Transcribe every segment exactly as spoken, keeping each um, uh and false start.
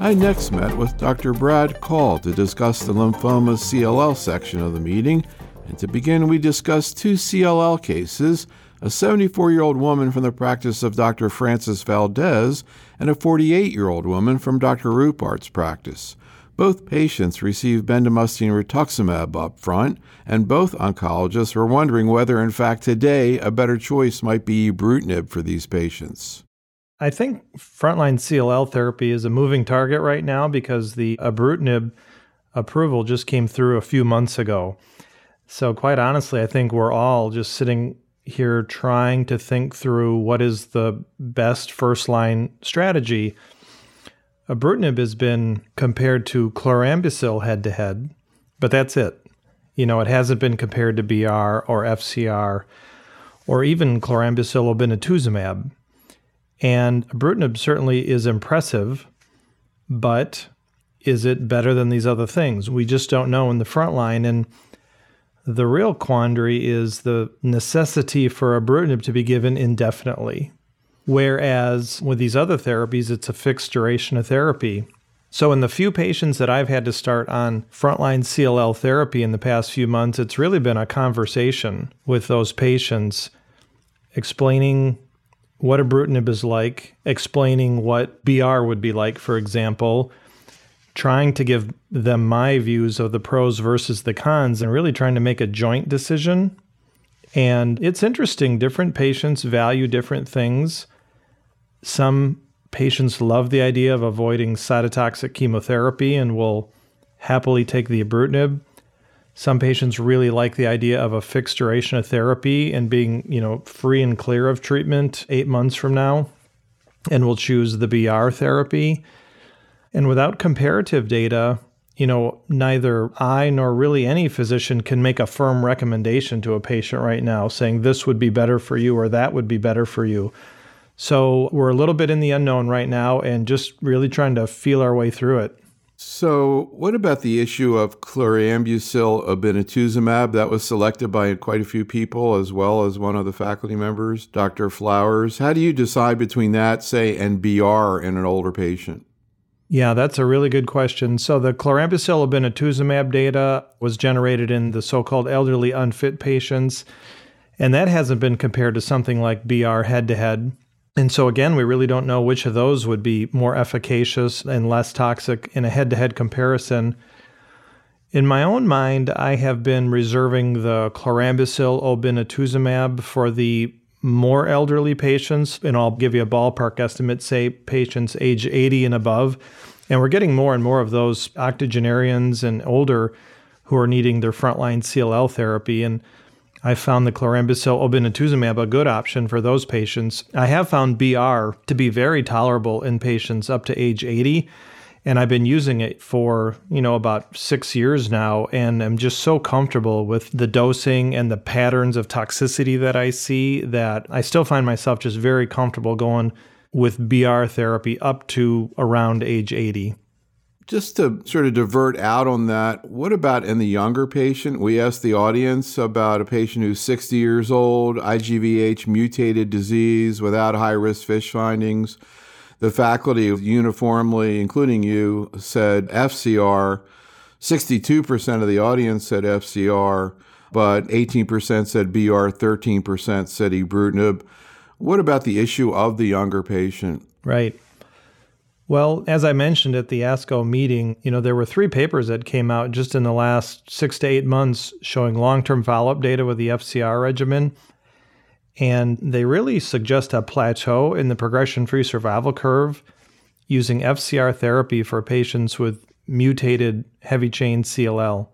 I next met with Doctor Brad Call to discuss the lymphoma C L L section of the meeting, and to begin we discussed two C L L cases, a seventy-four-year-old woman from the practice of Doctor Francis Valdez and a forty-eight-year-old woman from Doctor Rupart's practice. Both patients received bendamustine rituximab up front, and both oncologists were wondering whether, in fact, today a better choice might be ibrutinib for these patients. I think frontline C L L therapy is a moving target right now because the ibrutinib approval just came through a few months ago. So quite honestly, I think we're all just sitting here trying to think through what is the best first-line strategy. Ibrutinib has been compared to chlorambucil head-to-head, but that's it. You know, it hasn't been compared to B R or F C R or even chlorambucil obinutuzumab. And ibrutinib certainly is impressive, but is it better than these other things? We just don't know in the front line. And the real quandary is the necessity for ibrutinib to be given indefinitely. Whereas with these other therapies, it's a fixed duration of therapy. So in the few patients that I've had to start on frontline C L L therapy in the past few months, it's really been a conversation with those patients, explaining what ibrutinib is like, explaining what B R would be like, for example, trying to give them my views of the pros versus the cons, and really trying to make a joint decision. And it's interesting. Different patients value different things. Some patients love the idea of avoiding cytotoxic chemotherapy and will happily take the ibrutinib. Some patients really like the idea of a fixed duration of therapy and being, you know, free and clear of treatment eight months from now, and will choose the B R therapy. And without comparative data, you know, neither I nor really any physician can make a firm recommendation to a patient right now saying this would be better for you or that would be better for you. So we're a little bit in the unknown right now and just really trying to feel our way through it. So what about the issue of chlorambucil obinutuzumab? That was selected by quite a few people, as well as one of the faculty members, Doctor Flowers. How do you decide between that, say, and B R in an older patient? Yeah, that's a really good question. So the chlorambucil obinutuzumab data was generated in the so-called elderly unfit patients, and that hasn't been compared to something like B R head-to-head. And so again, we really don't know which of those would be more efficacious and less toxic in a head-to-head comparison. In my own mind, I have been reserving the chlorambucil obinutuzumab for the more elderly patients, and I'll give you a ballpark estimate, say patients age eighty and above. And we're getting more and more of those octogenarians and older who are needing their frontline C L L therapy. And I found the chlorambucil obinutuzumab a good option for those patients. I have found B R to be very tolerable in patients up to age eighty, and I've been using it for, you know, about six years now, and I'm just so comfortable with the dosing and the patterns of toxicity that I see that I still find myself just very comfortable going with B R therapy up to around age eighty. Just to sort of divert out on that, what about in the younger patient? We asked the audience about a patient who's sixty years old, I G V H mutated disease without high-risk FISH findings. The faculty uniformly, including you, said F C R. sixty-two percent of the audience said F C R, but eighteen percent said B R, thirteen percent said ibrutinib. What about the issue of the younger patient? Right. Well, as I mentioned at the ASCO meeting, you know, there were three papers that came out just in the last six to eight months showing long-term follow-up data with the F C R regimen. And they really suggest a plateau in the progression-free survival curve using F C R therapy for patients with mutated heavy-chain C L L.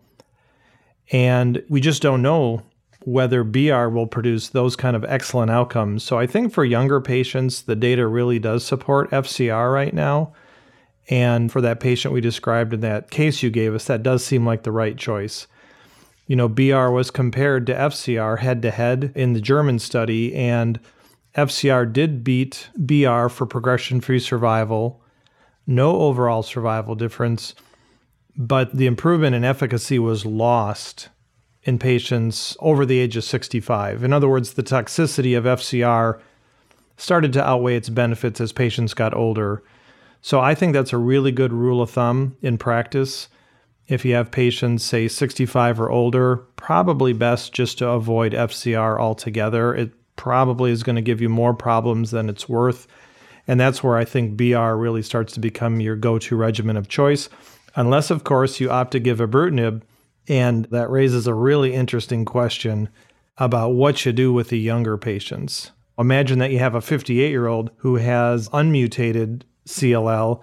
And we just don't know whether B R will produce those kind of excellent outcomes. So I think for younger patients, the data really does support F C R right now. And for that patient we described in that case you gave us, that does seem like the right choice. You know, B R was compared to F C R head-to-head in the German study, and F C R did beat B R for progression-free survival, no overall survival difference, but the improvement in efficacy was lost in patients over the age of sixty-five. In other words, the toxicity of F C R started to outweigh its benefits as patients got older. So I think that's a really good rule of thumb in practice. If you have patients, say sixty-five or older, probably best just to avoid F C R altogether. It probably is going to give you more problems than it's worth. And that's where I think B R really starts to become your go-to regimen of choice. Unless, of course, you opt to give ibrutinib. And that raises a really interesting question about what you do with the younger patients. Imagine that you have a fifty-eight-year-old who has unmutated C L L,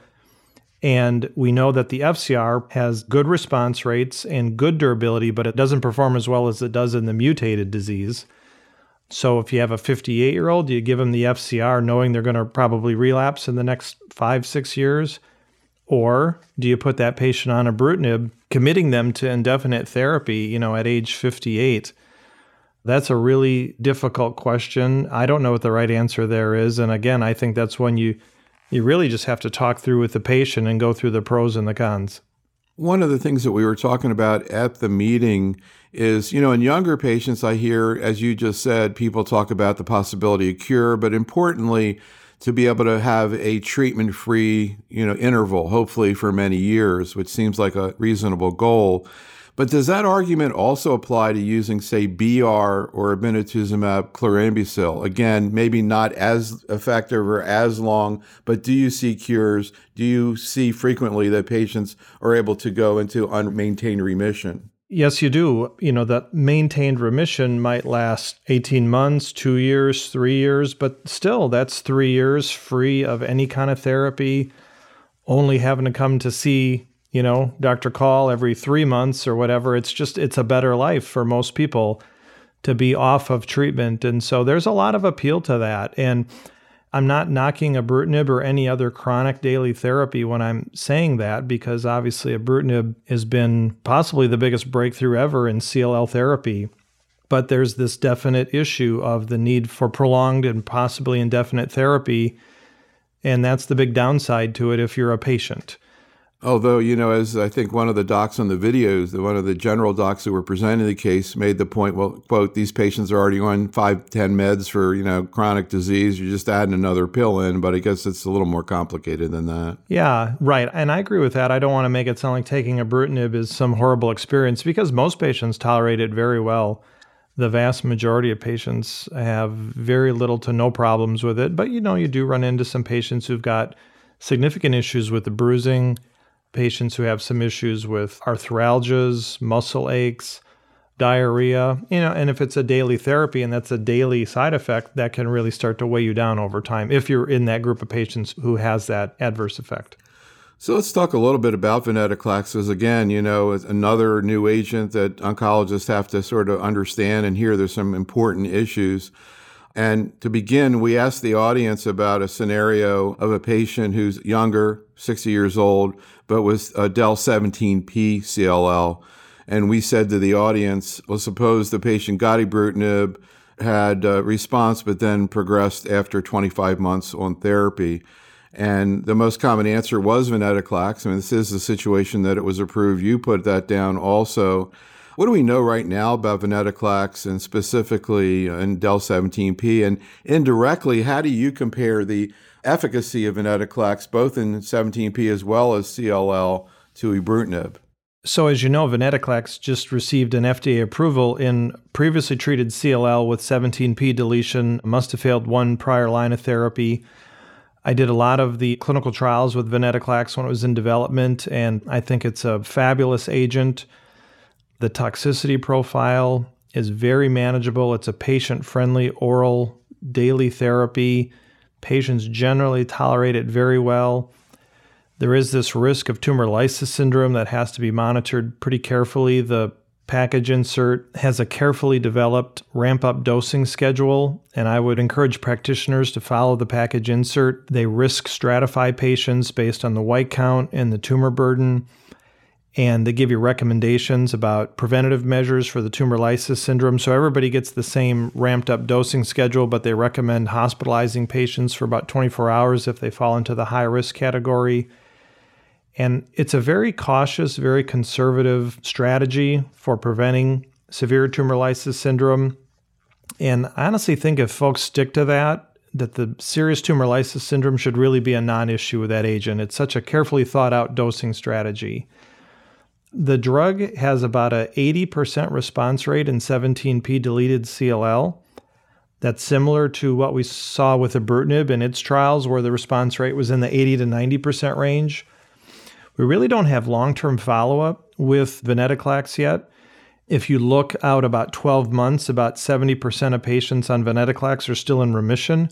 and we know that the F C R has good response rates and good durability, but it doesn't perform as well as it does in the mutated disease. So if you have a fifty-eight-year-old, do you give them the F C R knowing they're going to probably relapse in the next five, six years? Or do you put that patient on ibrutinib, committing them to indefinite therapy, you know, at age fifty-eight? That's a really difficult question. I don't know what the right answer there is. And again, I think that's when you you really just have to talk through with the patient and go through the pros and the cons. One of the things that we were talking about at the meeting is, you know, in younger patients, I hear, as you just said, people talk about the possibility of cure, but importantly, to be able to have a treatment-free, you know, interval, hopefully for many years, which seems like a reasonable goal. But does that argument also apply to using, say, B R or obinutuzumab chlorambucil? Again, maybe not as effective or as long, but do you see cures? Do you see frequently that patients are able to go into unmaintained remission? Yes, you do. You know, that maintained remission might last eighteen months, two years, three years, but still that's three years free of any kind of therapy, only having to come to see, you know, Doctor Call every three months or whatever. It's just, it's a better life for most people to be off of treatment. And so there's a lot of appeal to that. And I'm not knocking ibrutinib or any other chronic daily therapy when I'm saying that, because obviously ibrutinib has been possibly the biggest breakthrough ever in C L L therapy. But there's this definite issue of the need for prolonged and possibly indefinite therapy. And that's the big downside to it if you're a patient. Although, you know, as I think one of the docs on the videos, one of the general docs who were presenting the case made the point, well, quote, these patients are already on five, ten meds for, you know, chronic disease. You're just adding another pill in, but I guess it's a little more complicated than that. Yeah, right. And I agree with that. I don't want to make it sound like taking ibrutinib is some horrible experience, because most patients tolerate it very well. The vast majority of patients have very little to no problems with it. But, you know, you do run into some patients who've got significant issues with the bruising, patients who have some issues with arthralgias, muscle aches, diarrhea, you know, and if it's a daily therapy and that's a daily side effect, that can really start to weigh you down over time if you're in that group of patients who has that adverse effect. So let's talk a little bit about venetoclax, because again, you know, it's another new agent that oncologists have to sort of understand, and here there's some important issues. And to begin, we asked the audience about a scenario of a patient who's younger, sixty years old, but with a del seventeen p C L L. And we said to the audience, well, suppose the patient got ibrutinib, had a response, but then progressed after twenty-five months on therapy. And the most common answer was venetoclax. I mean, this is the situation that it was approved. You put that down also. What do we know right now about venetoclax and specifically in del seventeen p? And indirectly, how do you compare the efficacy of venetoclax both in seventeen p as well as C L L to ibrutinib? So as you know, venetoclax just received an F D A approval in previously treated C L L with seventeen p deletion, must have failed one prior line of therapy. I did a lot of the clinical trials with venetoclax when it was in development, and I think it's a fabulous agent. The toxicity profile is very manageable. It's a patient-friendly oral daily therapy. Patients generally tolerate it very well. There is this risk of tumor lysis syndrome that has to be monitored pretty carefully. The package insert has a carefully developed ramp-up dosing schedule, and I would encourage practitioners to follow the package insert. They risk stratify patients based on the white count and the tumor burden, and they give you recommendations about preventative measures for the tumor lysis syndrome. So everybody gets the same ramped-up dosing schedule, but they recommend hospitalizing patients for about twenty-four hours if they fall into the high-risk category. And it's a very cautious, very conservative strategy for preventing severe tumor lysis syndrome. And I honestly think if folks stick to that, that the serious tumor lysis syndrome should really be a non-issue with that agent. It's such a carefully thought out dosing strategy. The drug has about an eighty percent response rate in seventeen p deleted C L L. That's similar to what we saw with ibrutinib in its trials, where the response rate was in the eighty to ninety percent range. We really don't have long-term follow-up with venetoclax yet. If you look out about twelve months, about seventy percent of patients on venetoclax are still in remission.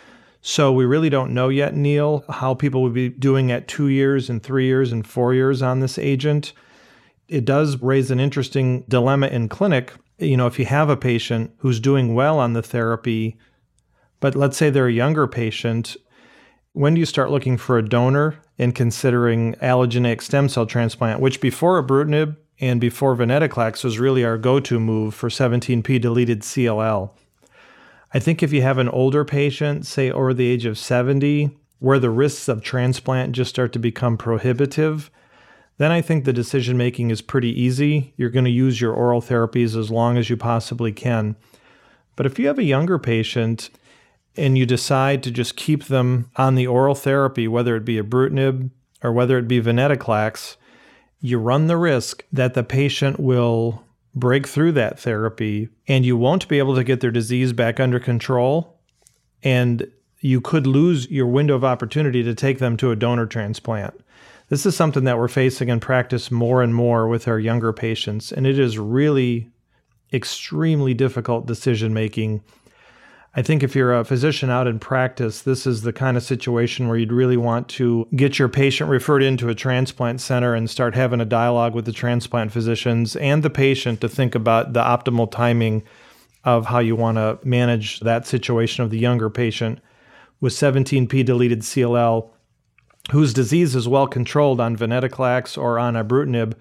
So we really don't know yet, Neil, how people would be doing at two years and three years and four years on this agent. It does raise an interesting dilemma in clinic. You know, if you have a patient who's doing well on the therapy, but let's say they're a younger patient, when do you start looking for a donor and considering allogeneic stem cell transplant, which before ibrutinib and before venetoclax was really our go-to move for seventeen p deleted C L L. I think if you have an older patient, say over the age of seventy, where the risks of transplant just start to become prohibitive, then I think the decision-making is pretty easy. You're going to use your oral therapies as long as you possibly can. But if you have a younger patient and you decide to just keep them on the oral therapy, whether it be ibrutinib or whether it be venetoclax, you run the risk that the patient will break through that therapy and you won't be able to get their disease back under control, and you could lose your window of opportunity to take them to a donor transplant. This is something that we're facing in practice more and more with our younger patients, and it is really extremely difficult decision-making. I think if you're a physician out in practice, this is the kind of situation where you'd really want to get your patient referred into a transplant center and start having a dialogue with the transplant physicians and the patient to think about the optimal timing of how you want to manage that situation of the younger patient with seventeen p deleted C L L, whose disease is well controlled on venetoclax or on ibrutinib,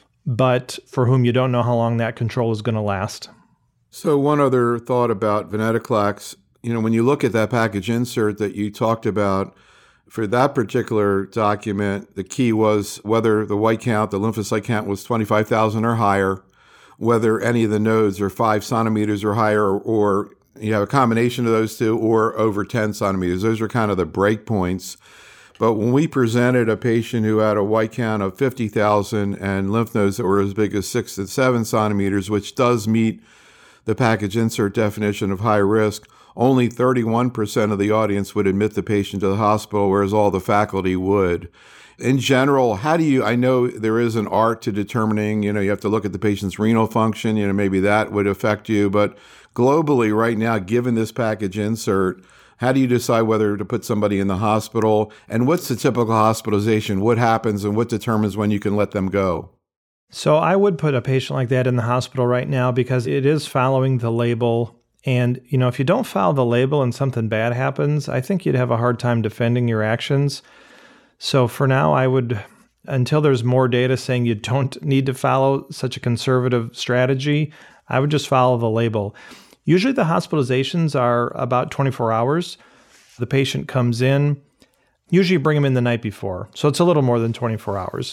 but for whom you don't know how long that control is going to last. So one other thought about venetoclax, you know, when you look at that package insert that you talked about, for that particular document, the key was whether the white count, the lymphocyte count was twenty-five thousand or higher, whether any of the nodes are five centimeters or higher, or, or you have a combination of those two, or over ten centimeters. Those are kind of the breakpoints. But when we presented a patient who had a white count of fifty thousand and lymph nodes that were as big as six to seven centimeters, which does meet the package insert definition of high risk, only thirty-one percent of the audience would admit the patient to the hospital, whereas all the faculty would. In general, how do you, I know there is an art to determining, you know, you have to look at the patient's renal function, you know, maybe that would affect you, but globally right now, given this package insert, how do you decide whether to put somebody in the hospital? And what's the typical hospitalization? What happens and what determines when you can let them go? So I would put a patient like that in the hospital right now because it is following the label. And, you know, if you don't follow the label and something bad happens, I think you'd have a hard time defending your actions. So for now, I would, until there's more data saying you don't need to follow such a conservative strategy, I would just follow the label. Usually the hospitalizations are about twenty-four hours. The patient comes in, usually bring them in the night before. So it's a little more than twenty-four hours.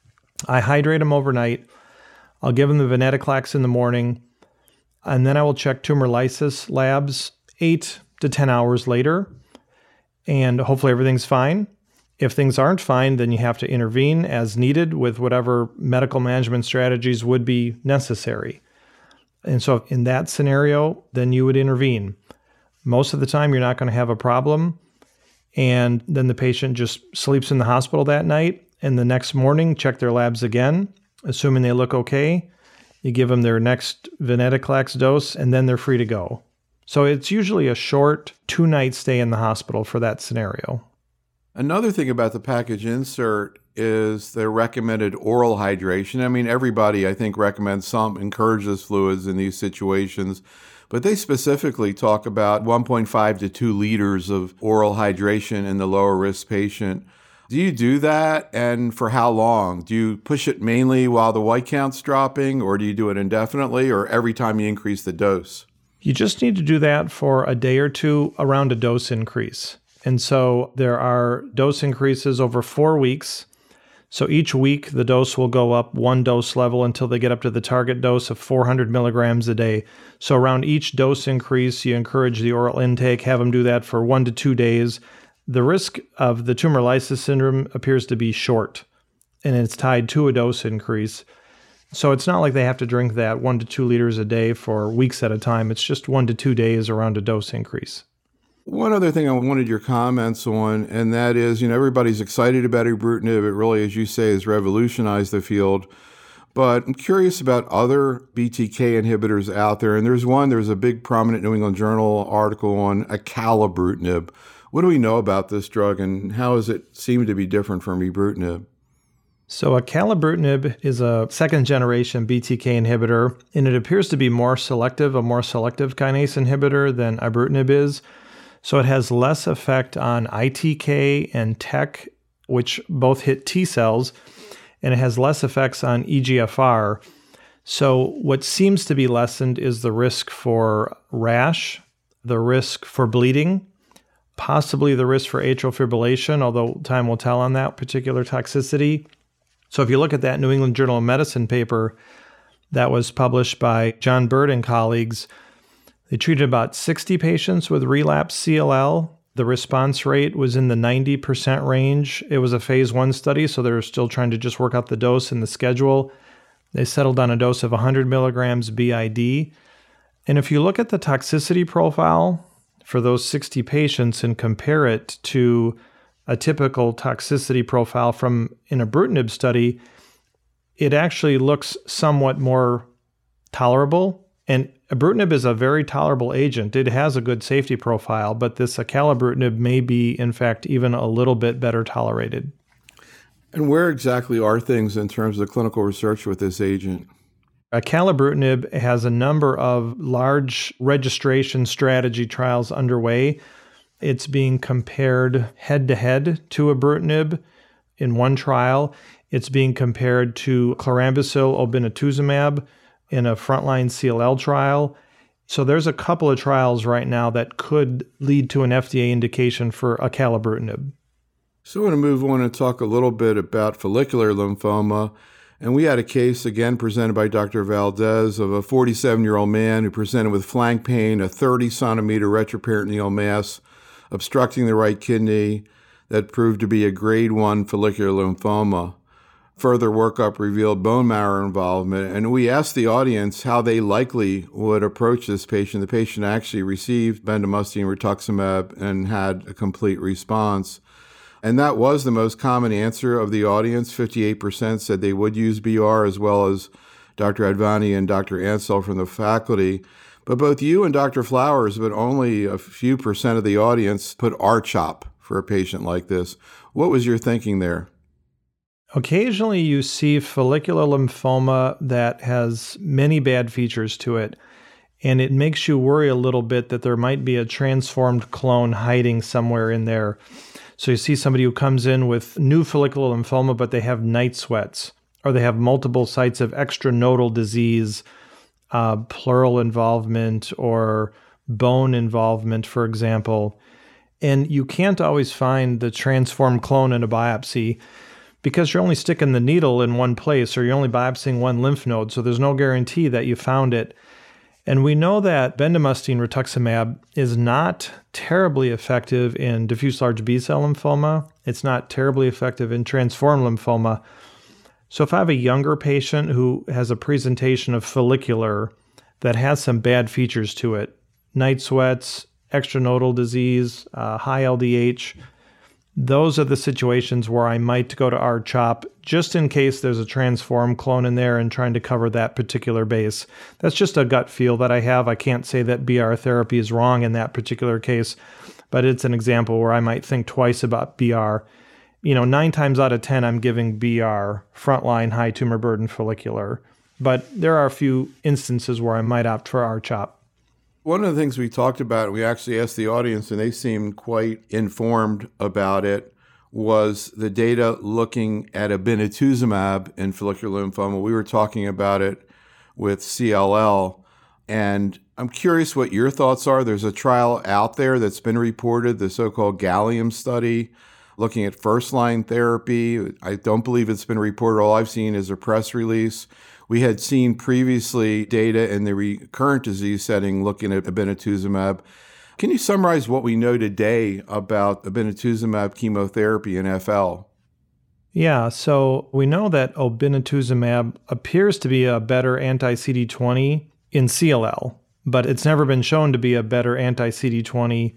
I hydrate them overnight. I'll give them the venetoclax in the morning, and then I will check tumor lysis labs eight to ten hours later, and hopefully everything's fine. If things aren't fine, then you have to intervene as needed with whatever medical management strategies would be necessary. And so in that scenario, then you would intervene. Most of the time, you're not going to have a problem. And then the patient just sleeps in the hospital that night. And the next morning, check their labs again, assuming they look okay. You give them their next venetoclax dose, and then they're free to go. So it's usually a short two-night stay in the hospital for that scenario. Another thing about the package insert is the recommended oral hydration. I mean, everybody, I think, recommends some, encourages fluids in these situations, but they specifically talk about one point five to two liters of oral hydration in the lower risk patient. Do you do that, and for how long? Do you push it mainly while the white count's dropping, or do you do it indefinitely, or every time you increase the dose? You just need to do that for a day or two around a dose increase. And so there are dose increases over four weeks. So each week, the dose will go up one dose level until they get up to the target dose of four hundred milligrams a day. So around each dose increase, you encourage the oral intake, have them do that for one to two days. The risk of the tumor lysis syndrome appears to be short, and it's tied to a dose increase. So it's not like they have to drink that one to two liters a day for weeks at a time. It's just one to two days around a dose increase. One other thing I wanted your comments on, and that is, you know, everybody's excited about ibrutinib. It really, as you say, has revolutionized the field. But I'm curious about other B T K inhibitors out there. And there's one, there's a big prominent New England Journal article on acalabrutinib. What do we know about this drug, and how does it seem to be different from ibrutinib? So acalabrutinib is a second-generation B T K inhibitor, and it appears to be more selective, a more selective kinase inhibitor than ibrutinib is. So it has less effect on I T K and T E C, which both hit T cells, and it has less effects on E G F R. So what seems to be lessened is the risk for rash, the risk for bleeding, possibly the risk for atrial fibrillation, although time will tell on that particular toxicity. So if you look at that New England Journal of Medicine paper that was published by John Bird and colleagues, they treated about sixty patients with relapsed C L L. The response rate was in the ninety percent range. It was a phase one study, so they were still trying to just work out the dose and the schedule. They settled on a dose of one hundred milligrams B I D. And if you look at the toxicity profile for those sixty patients and compare it to a typical toxicity profile from an ibrutinib study, it actually looks somewhat more tolerable. And ibrutinib is a very tolerable agent. It has a good safety profile, but this acalabrutinib may be, in fact, even a little bit better tolerated. And where exactly are things in terms of clinical research with this agent? Acalabrutinib has a number of large registration strategy trials underway. It's being compared head-to-head to ibrutinib in one trial. It's being compared to chlorambucil obinutuzumab in a frontline C L L trial. So there's a couple of trials right now that could lead to an F D A indication for acalabrutinib. So I want to move on and talk a little bit about follicular lymphoma. And we had a case, again, presented by Doctor Valdez of a forty-seven-year-old man who presented with flank pain, a thirty centimeter retroperitoneal mass obstructing the right kidney that proved to be a grade one follicular lymphoma. Further workup revealed bone marrow involvement, and we asked the audience how they likely would approach this patient. The patient actually received bendamustine rituximab and had a complete response. And that was the most common answer of the audience. fifty-eight percent said they would use B R, as well as Doctor Advani and Doctor Ansel from the faculty. But both you and Doctor Flowers, but only a few percent of the audience put R CHOP for a patient like this. What was your thinking there? Occasionally you see follicular lymphoma that has many bad features to it, and it makes you worry a little bit that there might be a transformed clone hiding somewhere in there. So you see somebody who comes in with new follicular lymphoma, but they have night sweats, or they have multiple sites of extranodal disease, uh, pleural involvement, or bone involvement, for example. And you can't always find the transformed clone in a biopsy, because you're only sticking the needle in one place, or you're only biopsying one lymph node, so there's no guarantee that you found it. And we know that bendamustine rituximab is not terribly effective in diffuse large B-cell lymphoma. It's not terribly effective in transformed lymphoma. So if I have a younger patient who has a presentation of follicular that has some bad features to it, night sweats, extranodal disease, uh, high L D H, those are the situations where I might go to R CHOP just in case there's a transformed clone in there and trying to cover that particular base. That's just a gut feel that I have. I can't say that B R therapy is wrong in that particular case, but it's an example where I might think twice about B R. You know, nine times out of ten, I'm giving B R, frontline high tumor burden follicular, but there are a few instances where I might opt for R CHOP. One of the things we talked about, we actually asked the audience, and they seemed quite informed about it, was the data looking at obinutuzumab in follicular lymphoma. We were talking about it with C L L, and I'm curious what your thoughts are. There's a trial out there that's been reported, the so-called Gallium study looking at first-line therapy. I don't believe it's been reported. All I've seen is a press release. We had seen previously data in the recurrent disease setting looking at obinutuzumab. Can you summarize what we know today about obinutuzumab chemotherapy in F L? Yeah, so we know that obinutuzumab appears to be a better anti-C D twenty in C L L, but it's never been shown to be a better anti-C D twenty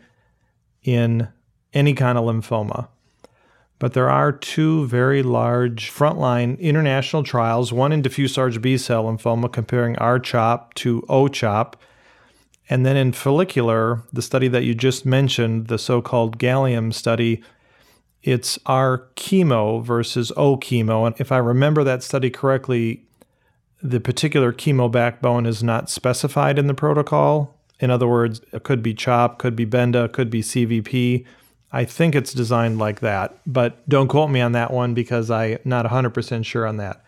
in any kind of lymphoma. But there are two very large frontline international trials, one in diffuse large B-cell lymphoma comparing R CHOP to O CHOP, and then in follicular, the study that you just mentioned, the so-called Gallium study, it's R chemo versus O chemo. And if I remember that study correctly, the particular chemo backbone is not specified in the protocol. In other words, it could be CHOP, could be Benda, could be C V P. I think it's designed like that, but don't quote me on that one because I'm not one hundred percent sure on that.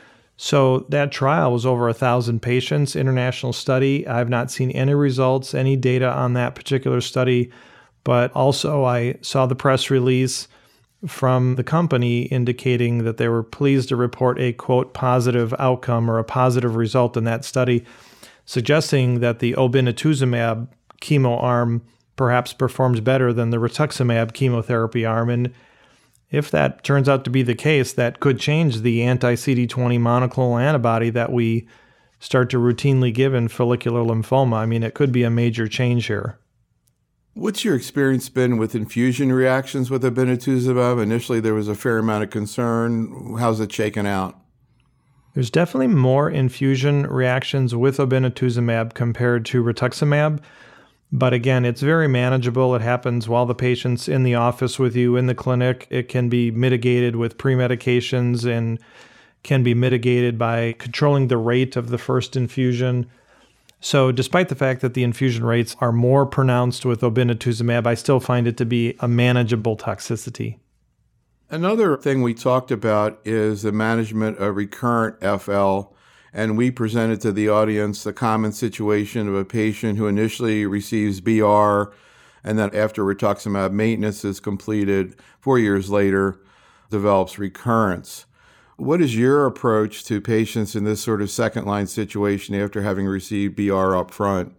So that trial was over one thousand patients, international study. I've not seen any results, any data on that particular study, but also I saw the press release from the company indicating that they were pleased to report a, quote, positive outcome or a positive result in that study, suggesting that the obinutuzumab chemo arm perhaps performs better than the rituximab chemotherapy arm. And if that turns out to be the case, that could change the anti-C D twenty monoclonal antibody that we start to routinely give in follicular lymphoma. I mean, it could be a major change here. What's your experience been with infusion reactions with obinutuzumab? Initially, there was a fair amount of concern. How's it shaken out? There's definitely more infusion reactions with obinutuzumab compared to rituximab. But again, it's very manageable. It happens while the patient's in the office with you in the clinic. It can be mitigated with pre-medications and can be mitigated by controlling the rate of the first infusion. So despite the fact that the infusion rates are more pronounced with obinutuzumab, I still find it to be a manageable toxicity. Another thing we talked about is the management of recurrent F L. And we presented to the audience the common situation of a patient who initially receives B R and then after rituximab maintenance is completed, four years later develops recurrence. What is your approach to patients in this sort of second-line situation after having received B R up front?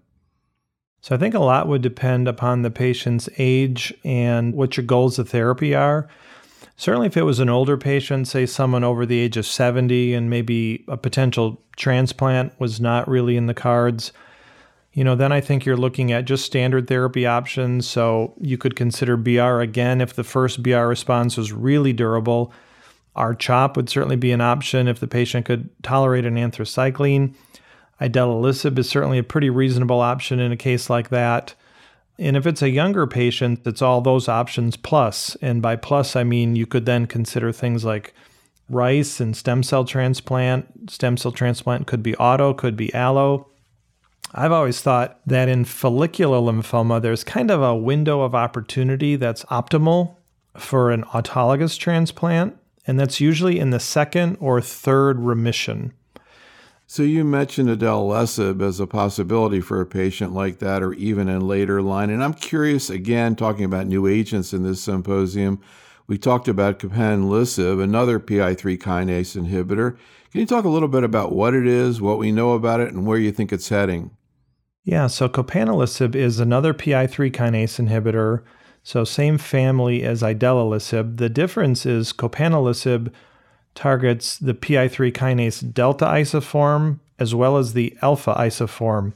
So I think a lot would depend upon the patient's age and what your goals of therapy are. Certainly if it was an older patient, say someone over the age of seventy and maybe a potential transplant was not really in the cards, you know, then I think you're looking at just standard therapy options. So you could consider B R again if the first B R response was really durable. R CHOP would certainly be an option if the patient could tolerate an anthracycline. Idelalisib is certainly a pretty reasonable option in a case like that. And if it's a younger patient, it's all those options plus. And by plus, I mean you could then consider things like rice and stem cell transplant. Stem cell transplant could be auto, could be allo. I've always thought that in follicular lymphoma, there's kind of a window of opportunity that's optimal for an autologous transplant, and that's usually in the second or third remission. So you mentioned idelalisib as a possibility for a patient like that or even in later line. And I'm curious, again, talking about new agents in this symposium, we talked about copanlisib, another P I three kinase inhibitor. Can you talk a little bit about what it is, what we know about it, and where you think it's heading? Yeah, so copanlisib is another P I three kinase inhibitor, so same family as idelalisib. The difference is copanlisib targets the P I three kinase delta isoform as well as the alpha isoform.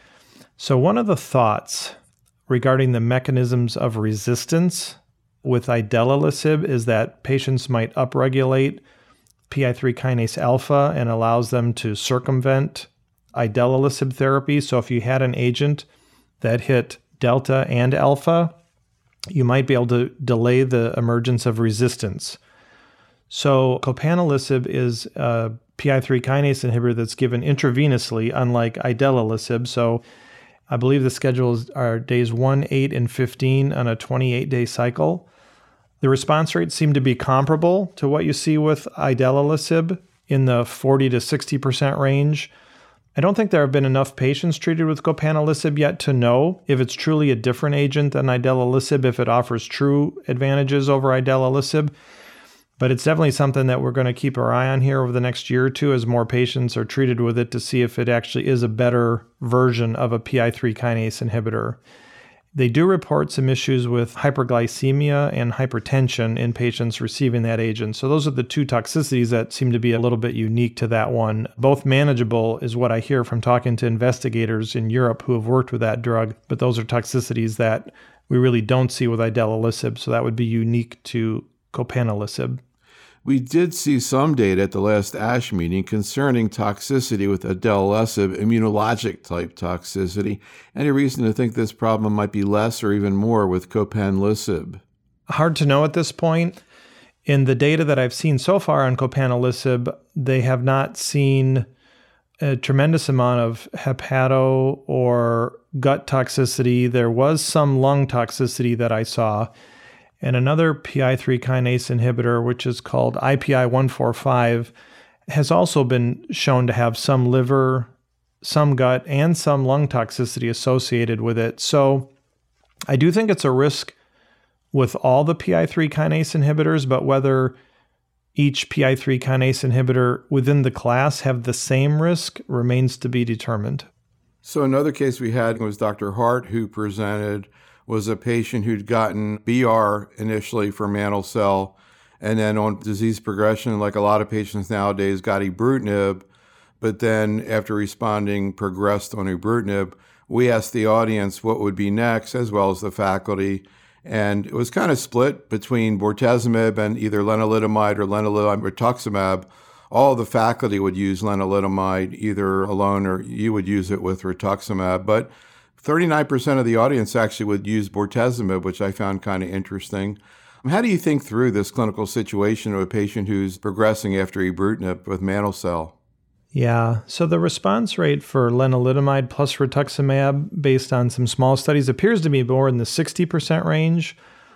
So one of the thoughts regarding the mechanisms of resistance with idelalisib is that patients might upregulate P I three kinase alpha and allows them to circumvent idelalisib therapy. So if you had an agent that hit delta and alpha, you might be able to delay the emergence of resistance. So copanlisib is a P I three kinase inhibitor that's given intravenously, unlike idelalisib. So I believe the schedules are days one, eight, and fifteen on a twenty-eight day cycle. The response rates seem to be comparable to what you see with idelalisib in the forty to sixty percent range. I don't think there have been enough patients treated with copanlisib yet to know if it's truly a different agent than idelalisib, if it offers true advantages over idelalisib. But it's definitely something that we're going to keep our eye on here over the next year or two as more patients are treated with it to see if it actually is a better version of a P I three kinase inhibitor. They do report some issues with hyperglycemia and hypertension in patients receiving that agent. So those are the two toxicities that seem to be a little bit unique to that one. Both manageable is what I hear from talking to investigators in Europe who have worked with that drug, but those are toxicities that we really don't see with idelalisib, so that would be unique to copanlisib. We did see some data at the last ASH meeting concerning toxicity with idelalisib, immunologic type toxicity. Any reason to think this problem might be less or even more with copanlisib? Hard to know at this point. In the data that I've seen so far on copanlisib, they have not seen a tremendous amount of hepato or gut toxicity. There was some lung toxicity that I saw. And another P I three kinase inhibitor, which is called I P I one forty-five, has also been shown to have some liver, some gut, and some lung toxicity associated with it. So I do think it's a risk with all the P I three kinase inhibitors, but whether each P I three kinase inhibitor within the class have the same risk remains to be determined. So another case we had was Doctor Hart, who presented was a patient who'd gotten B R initially for mantle cell, and then on disease progression, like a lot of patients nowadays, got ibrutinib, but then after responding, progressed on ibrutinib. We asked the audience what would be next, as well as the faculty, and it was kind of split between bortezomib and either lenalidomide or lenalidomide rituximab. All the faculty would use lenalidomide either alone or you would use it with rituximab, but thirty-nine percent of the audience actually would use bortezomib, which I found kind of interesting. How do you think through this clinical situation of a patient who's progressing after ibrutinib with mantle cell? Yeah, so the response rate for lenalidomide plus rituximab, based on some small studies, appears to be more in the sixty percent range,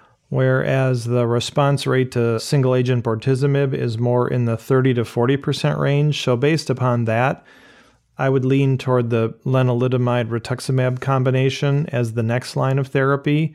whereas the response rate to single-agent bortezomib is more in the thirty to forty percent range. So based upon that, I would lean toward the lenalidomide rituximab combination as the next line of therapy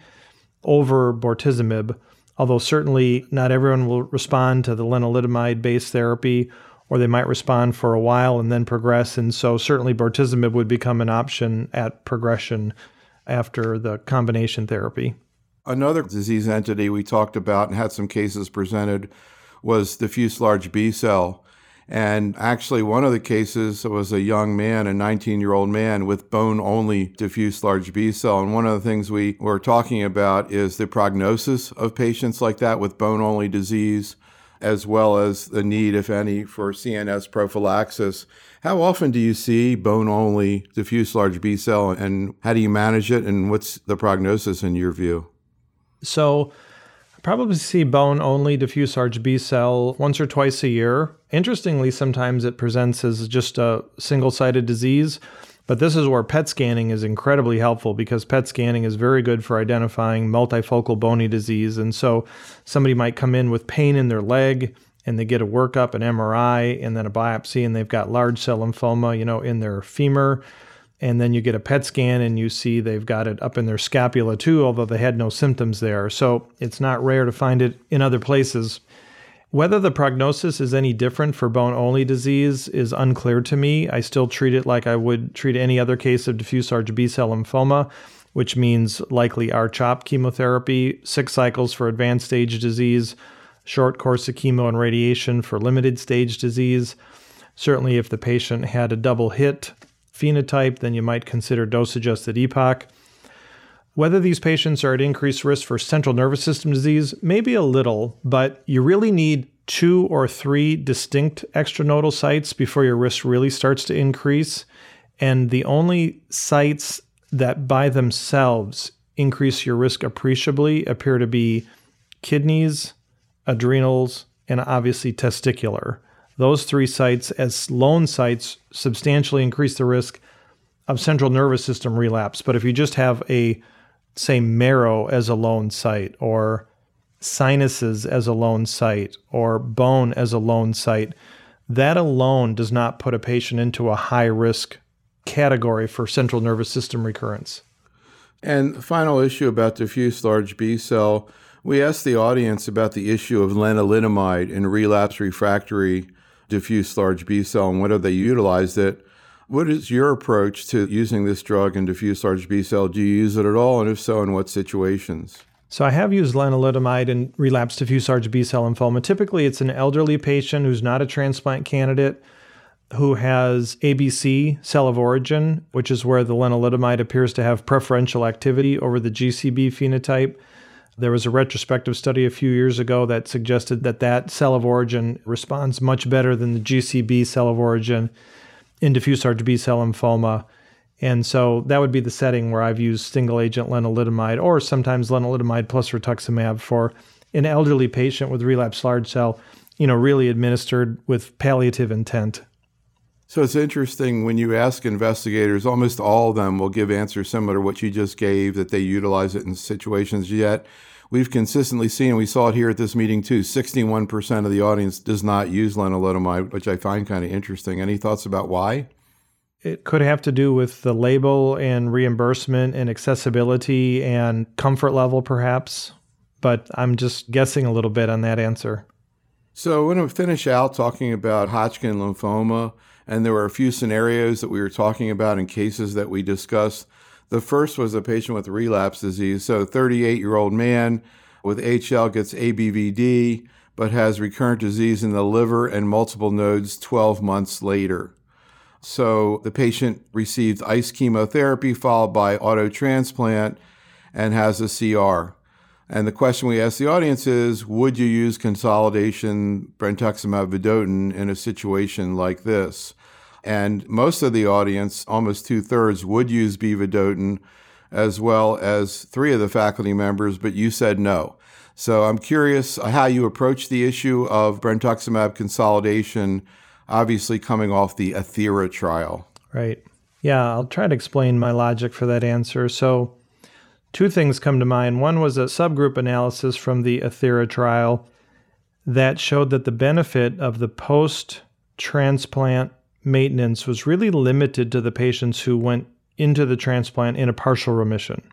over bortezomib, although certainly not everyone will respond to the lenalidomide-based therapy, or they might respond for a while and then progress, and so certainly bortezomib would become an option at progression after the combination therapy. Another disease entity we talked about and had some cases presented was diffuse large B-cell. And actually, one of the cases was a young man, a nineteen-year-old man with bone-only diffuse large B-cell. And one of the things we were talking about is the prognosis of patients like that with bone-only disease, as well as the need, if any, for C N S prophylaxis. How often do you see bone-only diffuse large B-cell, and how do you manage it, and what's the prognosis in your view? So probably see bone-only diffuse large B-cell once or twice a year. Interestingly, sometimes it presents as just a single-sided disease, but this is where P E T scanning is incredibly helpful because P E T scanning is very good for identifying multifocal bony disease. And so somebody might come in with pain in their leg, and they get a workup, an M R I, and then a biopsy, and they've got large cell lymphoma, you know, in their femur. And then you get a P E T scan and you see they've got it up in their scapula too, although they had no symptoms there. So it's not rare to find it in other places. Whether the prognosis is any different for bone-only disease is unclear to me. I still treat it like I would treat any other case of diffuse large B-cell lymphoma, which means likely R CHOP chemotherapy, six cycles for advanced stage disease, short course of chemo and radiation for limited stage disease. Certainly if the patient had a double hit phenotype, then you might consider dose-adjusted E P O C. Whether these patients are at increased risk for central nervous system disease, maybe a little, but you really need two or three distinct extranodal sites before your risk really starts to increase. And the only sites that by themselves increase your risk appreciably appear to be kidneys, adrenals, and obviously testicular. Those three sites as lone sites substantially increase the risk of central nervous system relapse. But if you just have a, say, marrow as a lone site, or sinuses as a lone site, or bone as a lone site, that alone does not put a patient into a high risk category for central nervous system recurrence. And the final issue about diffuse large B-cell, we asked the audience about the issue of lenalidomide in relapse refractory diffuse large B-cell and whether they utilized it. What is your approach to using this drug in diffuse large B-cell? Do you use it at all? And if so, in what situations? So I have used lenalidomide in relapsed diffuse large B-cell lymphoma. Typically, it's an elderly patient who's not a transplant candidate, who has A B C cell of origin, which is where the lenalidomide appears to have preferential activity over the G C B phenotype. There was a retrospective study a few years ago that suggested that that cell of origin responds much better than the G C B cell of origin in diffuse large B-cell lymphoma. And so that would be the setting where I've used single-agent lenalidomide or sometimes lenalidomide plus rituximab for an elderly patient with relapsed large cell, you know, really administered with palliative intent. So it's interesting when you ask investigators, almost all of them will give answers similar to what you just gave, that they utilize it in situations. Yet we've consistently seen, we saw it here at this meeting too, sixty-one percent of the audience does not use lenalidomide, which I find kind of interesting. Any thoughts about why? It could have to do with the label and reimbursement and accessibility and comfort level, perhaps. But I'm just guessing a little bit on that answer. So I want to finish out talking about Hodgkin lymphoma. And there were a few scenarios that we were talking about in cases that we discussed. The first was a patient with relapse disease. So thirty-eight-year-old man with H L gets A B V D, but has recurrent disease in the liver and multiple nodes twelve months later. So the patient received I C E chemotherapy followed by auto transplant and has a C R. And the question we asked the audience is, would you use consolidation brentuximab vedotin in a situation like this? And most of the audience, almost two-thirds, would use B vedotin, as well as three of the faculty members, but you said no. So I'm curious how you approach the issue of brentuximab consolidation, obviously coming off the ATHERA trial. Right. Yeah, I'll try to explain my logic for that answer. So two things come to mind. One was a subgroup analysis from the ATHERA trial that showed that the benefit of the post-transplant maintenance was really limited to the patients who went into the transplant in a partial remission.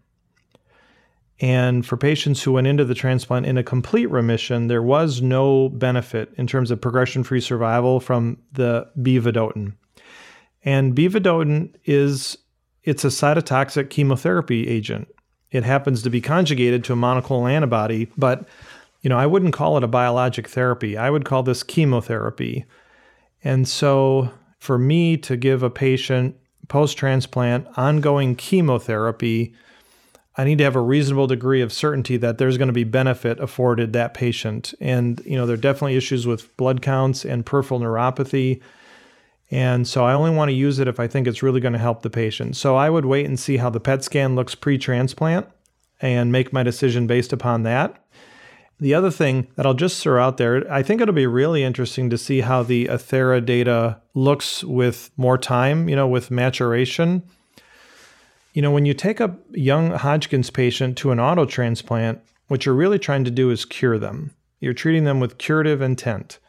And for patients who went into the transplant in a complete remission, there was no benefit in terms of progression-free survival from the B vedotin. And B vedotin is, it's a cytotoxic chemotherapy agent. It happens to be conjugated to a monoclonal antibody, but you know, I wouldn't call it a biologic therapy. I would call this chemotherapy. And so for me to give a patient post-transplant ongoing chemotherapy, I need to have a reasonable degree of certainty that there's going to be benefit afforded that patient. And, you know, there are definitely issues with blood counts and peripheral neuropathy. And so I only want to use it if I think it's really going to help the patient. So I would wait and see how the P E T scan looks pre-transplant and make my decision based upon that. The other thing that I'll just throw out there, I think it'll be really interesting to see how the ATHERA data looks with more time, you know, with maturation. You know, when you take a young Hodgkin's patient to an auto transplant, what you're really trying to do is cure them. You're treating them with curative intent.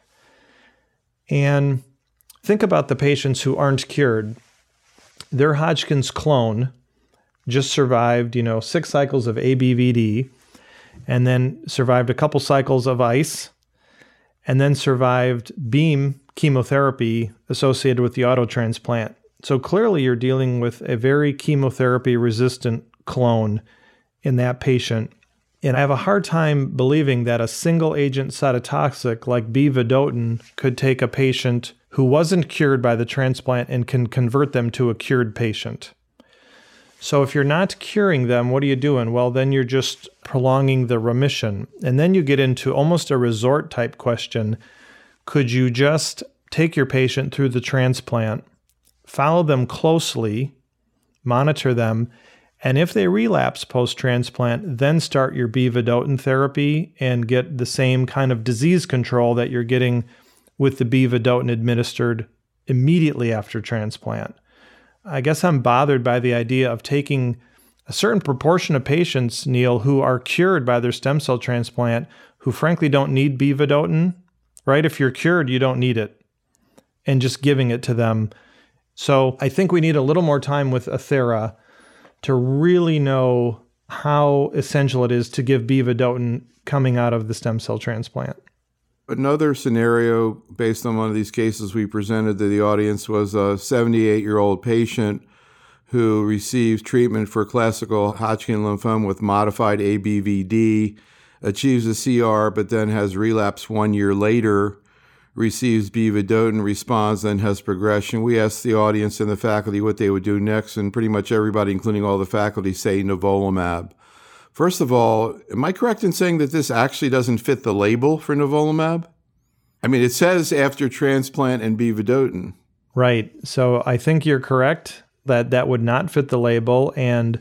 And think about the patients who aren't cured. Their Hodgkin's clone just survived, you know, six cycles of A B V D, and then survived a couple cycles of I C E, and then survived beam chemotherapy associated with the auto transplant. So clearly you're dealing with a very chemotherapy-resistant clone in that patient. And I have a hard time believing that a single-agent cytotoxic like B vedotin could take a patient who wasn't cured by the transplant and can convert them to a cured patient. So if you're not curing them, what are you doing? Well, then you're just prolonging the remission. And then you get into almost a resort-type question. Could you just take your patient through the transplant, follow them closely, monitor them, and if they relapse post-transplant, then start your B vedotin therapy and get the same kind of disease control that you're getting with the B vedotin administered immediately after transplant? I guess I'm bothered by the idea of taking a certain proportion of patients, Neil, who are cured by their stem cell transplant, who frankly don't need B vedotin, right? If you're cured, you don't need it, and just giving it to them. So I think we need a little more time with Athera to really know how essential it is to give Beavidotin coming out of the stem cell transplant. Another scenario based on one of these cases we presented to the audience was a seventy-eight-year-old patient who receives treatment for classical Hodgkin lymphoma with modified A B V D, achieves a C R, but then has relapse one year later, receives Beavidotin, responds, then has progression. We asked the audience and the faculty what they would do next, and pretty much everybody, including all the faculty, say nivolumab. First of all, am I correct in saying that this actually doesn't fit the label for nivolumab? I mean, it says after transplant and Beavidotin. Right. So I think you're correct that that would not fit the label. And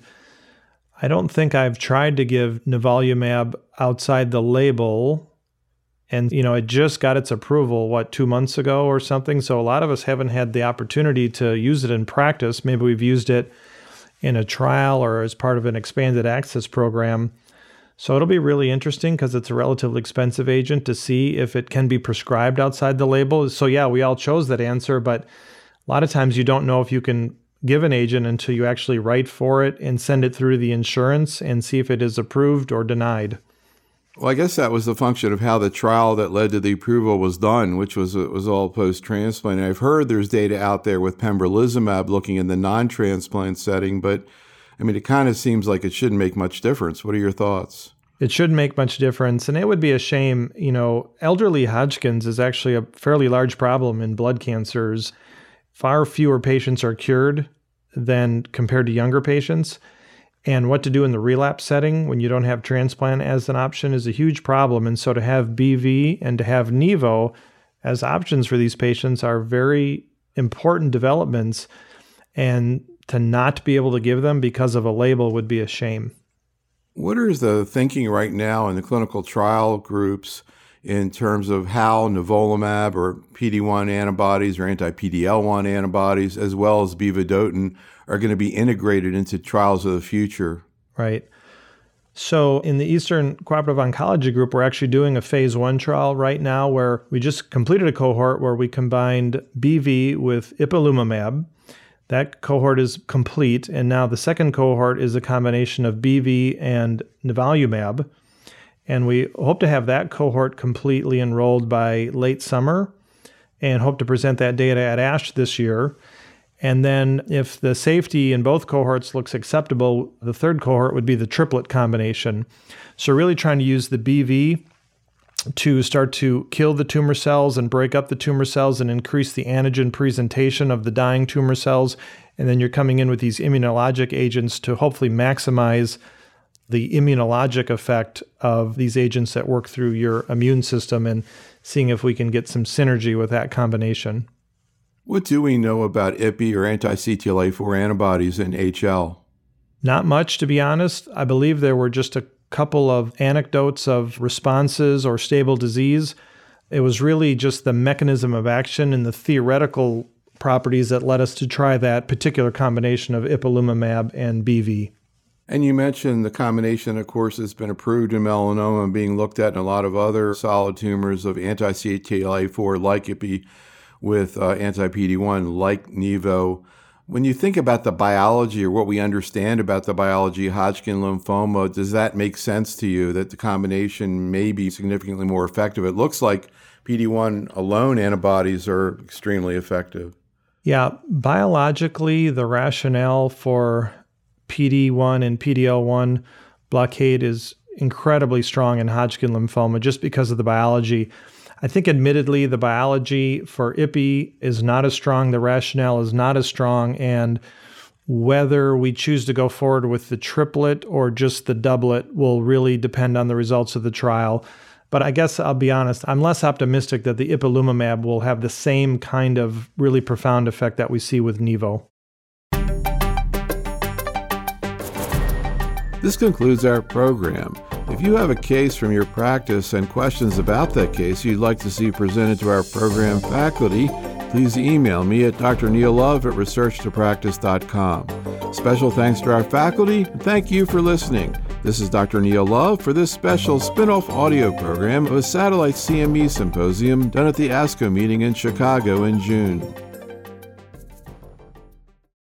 I don't think I've tried to give nivolumab outside the label. And, you know, it just got its approval, what, two months ago or something. So a lot of us haven't had the opportunity to use it in practice. Maybe we've used it in a trial or as part of an expanded access program. So it'll be really interesting because it's a relatively expensive agent to see if it can be prescribed outside the label. So yeah, we all chose that answer, but a lot of times you don't know if you can give an agent until you actually write for it and send it through the insurance and see if it is approved or denied. Well, I guess that was the function of how the trial that led to the approval was done, which was it was all post-transplant. I've heard there's data out there with pembrolizumab looking in the non-transplant setting, but I mean, it kind of seems like it shouldn't make much difference. What are your thoughts? It shouldn't make much difference, and it would be a shame. You know, elderly Hodgkin's is actually a fairly large problem in blood cancers. Far fewer patients are cured than compared to younger patients. And what to do in the relapse setting when you don't have transplant as an option is a huge problem. And so to have B V and to have Nivo as options for these patients are very important developments. And to not be able to give them because of a label would be a shame. What is the thinking right now in the clinical trial groups in terms of how nivolumab or P D one antibodies or anti-P D L one antibodies, as well as Beavidotin, are going to be integrated into trials of the future? Right. So in the Eastern Cooperative Oncology Group, we're actually doing a phase one trial right now where we just completed a cohort where we combined B V with ipilimumab. That cohort is complete, and now the second cohort is a combination of B V and nivolumab. And we hope to have that cohort completely enrolled by late summer and hope to present that data at ASH this year. And then if the safety in both cohorts looks acceptable, the third cohort would be the triplet combination. So really trying to use the B V to start to kill the tumor cells and break up the tumor cells and increase the antigen presentation of the dying tumor cells. And then you're coming in with these immunologic agents to hopefully maximize the immunologic effect of these agents that work through your immune system and seeing if we can get some synergy with that combination. What do we know about I P I or anti-C T L A four antibodies in H L? Not much, to be honest. I believe there were just a couple of anecdotes of responses or stable disease. It was really just the mechanism of action and the theoretical properties that led us to try that particular combination of ipilimumab and B V. And you mentioned the combination, of course, has been approved in melanoma and being looked at in a lot of other solid tumors of anti-C T L A four like I P I with uh, anti-P D one like Nivo. When you think about the biology or what we understand about the biology of Hodgkin lymphoma, does that make sense to you that the combination may be significantly more effective? It looks like P D one alone antibodies are extremely effective. Yeah, biologically, the rationale for P D one and P D L one blockade is incredibly strong in Hodgkin lymphoma just because of the biology. I think admittedly the biology for I P I is not as strong, the rationale is not as strong, and whether we choose to go forward with the triplet or just the doublet will really depend on the results of the trial. But I guess I'll be honest, I'm less optimistic that the ipilimumab will have the same kind of really profound effect that we see with Nivo. This concludes our program. If you have a case from your practice and questions about that case you'd like to see presented to our program faculty, please email me at d r neil love at research to practice dot com. Special thanks to our faculty, and thank you for listening. This is Doctor Neil Love for this special spin-off audio program of a satellite C M E symposium done at the ASCO meeting in Chicago in June.